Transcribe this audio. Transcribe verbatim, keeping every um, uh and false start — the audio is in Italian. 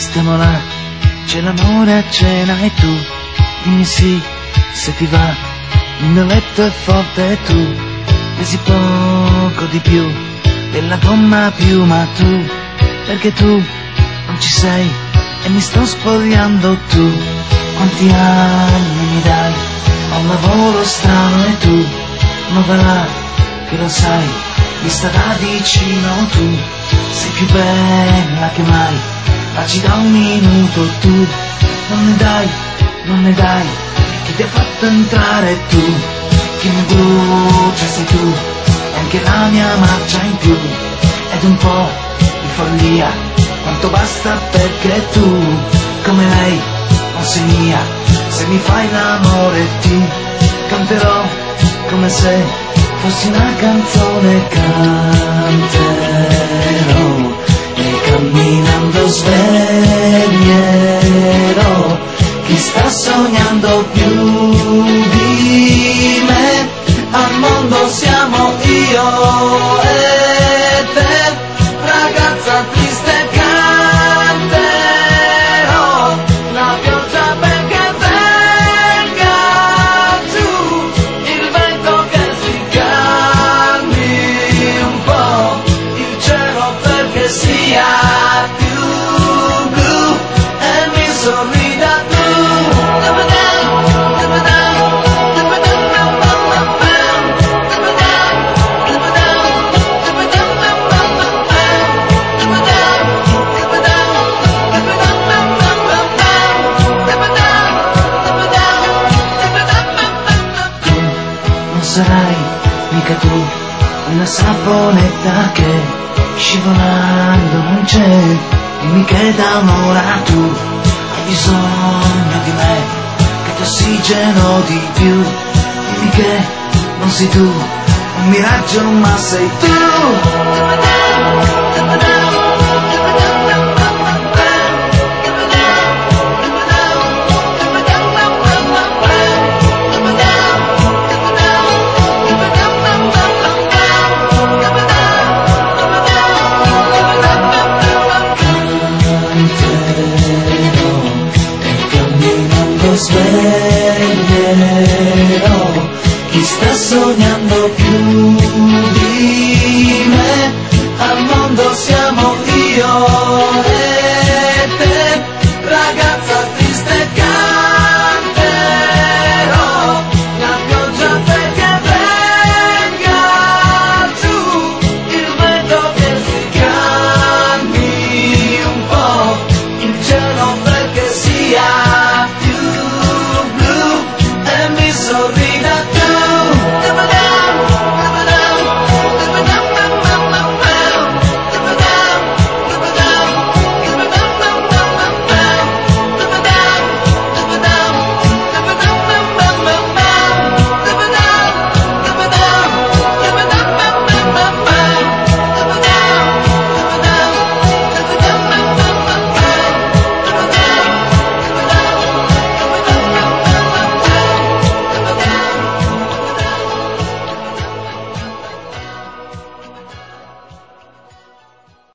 stiamo là, c'è l'amore a cena e tu dimmi sì, se ti va. Il mio letto è forte e tu pesi poco di più della gomma piuma, tu, perché tu non ci sei e mi sto spogliando. Tu quanti anni mi dai, ho un lavoro strano e tu non va là, che lo sai, vista da vicino tu sei più bella che mai, ma ci da un minuto. Tu non ne dai, non ne dai, chi ti ha fatto entrare? Tu che mi brucia sei tu, e anche la mia marcia in più, ed un po' di follia, quanto basta perché tu, come lei, non sei mia. Se mi fai l'amore ti canterò come se fossi una canzone, canterò e camminando sveglierò chi sta sognando più di me. Al mondo siamo io e te, ragazza triste canterò la pioggia perché venga giù, il vento che si calmi un po', il cielo perché sia più blu e mi sorrida tu. Sarai mica tu una saponetta che scivolando non c'è, dimmi che da un'ora tu hai bisogno di me, che ti ossigeno di più, dimmi che non sei tu un miraggio ma sei tu. Sveglierò chi sta sognando più di me, al mondo siamo io